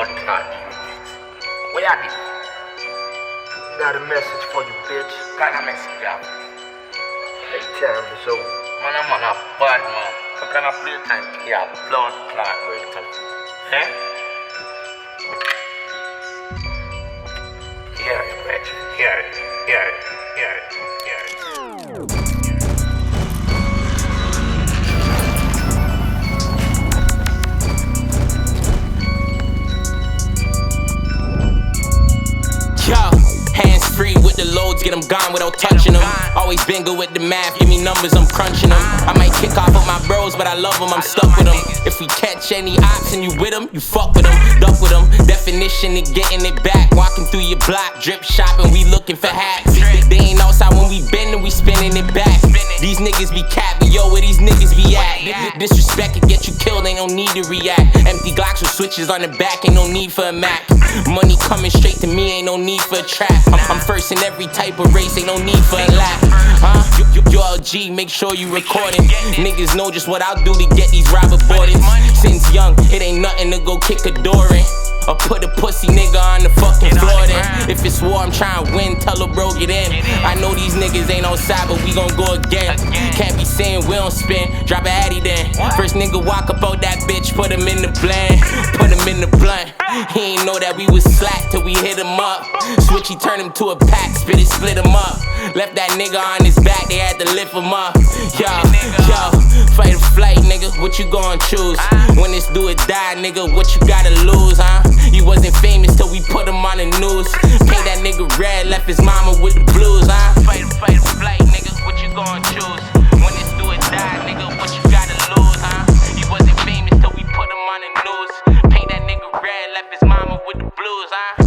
blood clot. Where are you? Got a message for you, bitch. Got a message, yeah. Playtime is over. Man, I'm on a bad man. How can I play time? Yeah, blood clot, bro. Eh? Hear it, bitch. Hear it. Hear it. Hear it. Hear it. Yo, hands free with the loads, get them gone without touching them. Always been good with the math, give me numbers, I'm crunching them. I might kick off with my bros, but I love them, I'm stuck with them. If we catch any ops and you with them, you fuck with them, duck with them. Definition of getting it back, walking through your block, drip shopping, we looking for hats. They ain't outside when we bending, we spinning it back. These niggas be capping, yo, where these niggas be at? Disrespect can get you killed, ain't no need to react. Empty Glocks with switches on the back, ain't no need for a Mac. Money coming straight to me, ain't no need for a trap. I'm first in every type of race, ain't no need for a lap. Yo, LG, make sure you recording. Niggas know just what I'll do to get these robber boardings. Since young, it ain't nothing to go kick a door in, or put a pussy nigga on the fucking floor then. If it's war, I'm trying to win, tell a bro get in. I know these niggas ain't outside, but we gon' go again. Can't be saying we don't spin, drop a addy then. First nigga walk up out that bitch, put him in the blend, put him in the blunt. He ain't know that we was slack till we hit him up. Switchy turned him to a pack, spit it, split him up. Left that nigga on his back, they had to lift him up. Yo, fight or flight, nigga, what you gon' choose? When it's do or die, nigga, what you gotta lose, huh? You wasn't famous till we put him on the news. Paint that nigga red, left his mama with the blues, huh? Fight or flight, nigga, what you gon' choose? When it's do or die, nigga, what you gotta lose, huh? You wasn't famous till we put him on the news. Paint that nigga red, left his mama with the blues, huh?